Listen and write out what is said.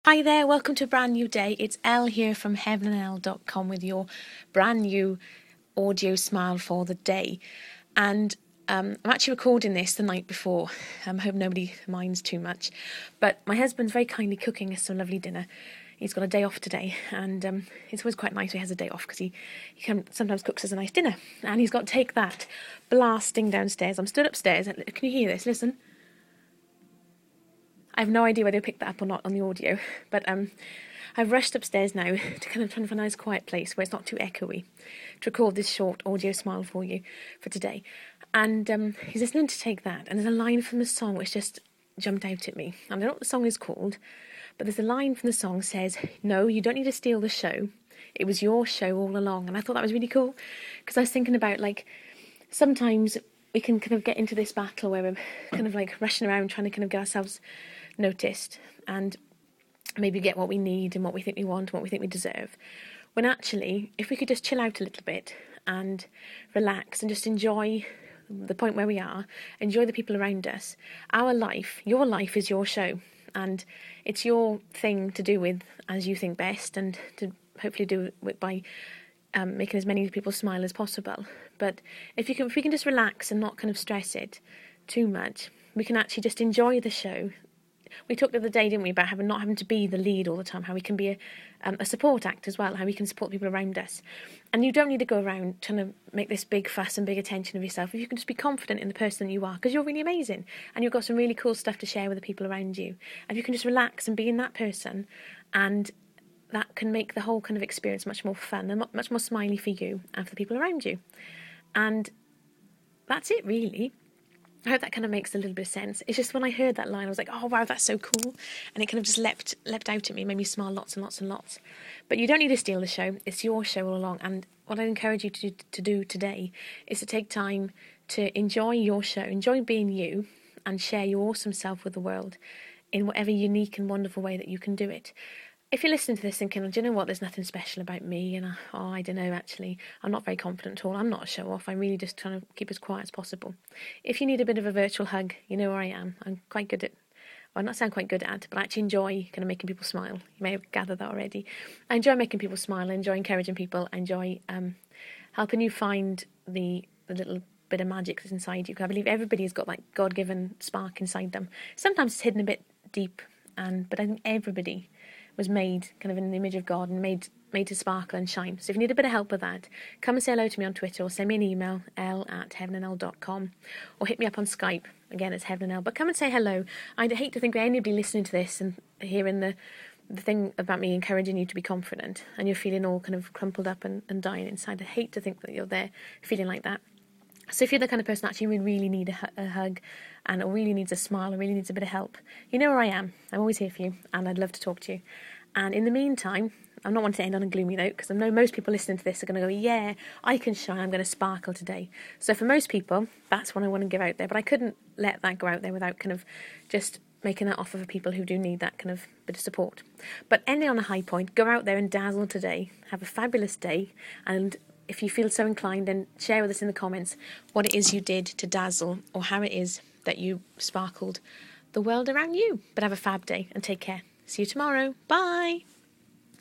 Hi there, welcome to a brand new day. It's Elle here from heavenandelle.com with your brand new audio smile for the day. And I'm actually recording this the night before. I hope nobody minds too much. But my husband's very kindly cooking us some lovely dinner. He's got a day off today, and it's always quite nice when he has a day off because he sometimes cooks us a nice dinner. And he's got Take That blasting downstairs. I'm stood upstairs. Can you hear this? Listen. I have no idea whether I picked that up or not on the audio, but I've rushed upstairs now to kind of try and find a nice quiet place where it's not too echoey to record this short audio smile for you for today. And he's listening to Take That, and there's a line from the song which just jumped out at me. I don't know what the song is called, but there's a line from the song says, "No, you don't need to steal the show. It was your show all along." And I thought that was really cool because I was thinking about, like, sometimes we can kind of get into this battle where we're kind of like rushing around trying to kind of get ourselves noticed and maybe get what we need and what we think we want and what we think we deserve, when actually if we could just chill out a little bit and relax and just enjoy the point where we are, enjoy the people around us. Our life, your life, is your show, and it's your thing to do with as you think best, and to hopefully do it by making as many people smile as possible. But if we can just relax and not kind of stress it too much, we can actually just enjoy the show. We talked the other day, didn't we, about not having to be the lead all the time, how we can be a support act as well, how we can support people around us. And you don't need to go around trying to make this big fuss and big attention of yourself. If you can just be confident in the person that you are, because you're really amazing and you've got some really cool stuff to share with the people around you. And you can just relax and be in that person, and that can make the whole kind of experience much more fun and much more smiley for you and for the people around you. And that's it, really. I hope that kind of makes a little bit of sense. It's just when I heard that line, I was like, oh, wow, that's so cool. And it kind of just leapt out at me, made me smile lots and lots and lots. But you don't need to steal the show. It's your show all along. And what I encourage you to do today is to take time to enjoy your show, enjoy being you, and share your awesome self with the world in whatever unique and wonderful way that you can do it. If you're listening to this thinking, do you know what, there's nothing special about me, and I don't know, actually, I'm not very confident at all, I'm not a show-off, I'm really just trying to keep as quiet as possible. If you need a bit of a virtual hug, you know where I am. I'm quite good at, well, not sound quite good at, but I actually enjoy kind of making people smile. You may have gathered that already. I enjoy making people smile, I enjoy encouraging people, I enjoy helping you find the little bit of magic that's inside you, because I believe everybody's got that God-given spark inside them. Sometimes it's hidden a bit deep, but I think everybody was made kind of in the image of God and made to sparkle and shine. So if you need a bit of help with that, come and say hello to me on Twitter, or send me an email, l@heavenandelle.com, or hit me up on Skype. Again, it's Heaven and Elle. But come and say hello. I'd hate to think that anybody listening to this and hearing the thing about me encouraging you to be confident, and you're feeling all kind of crumpled up and dying inside. I hate to think that you're there feeling like that. So if you're the kind of person that actually really need a hug, and really needs a smile, or really needs a bit of help, you know where I am. I'm always here for you, and I'd love to talk to you. And in the meantime, I'm not wanting to end on a gloomy note, because I know most people listening to this are going to go, yeah, I can shine, I'm going to sparkle today. So for most people, that's what I want to give out there. But I couldn't let that go out there without kind of just making that offer for people who do need that kind of bit of support. But ending on a high point, go out there and dazzle today. Have a fabulous day, and if you feel so inclined, then share with us in the comments what it is you did to dazzle, or how it is that you sparkled the world around you. But have a fab day and take care. See you tomorrow. Bye.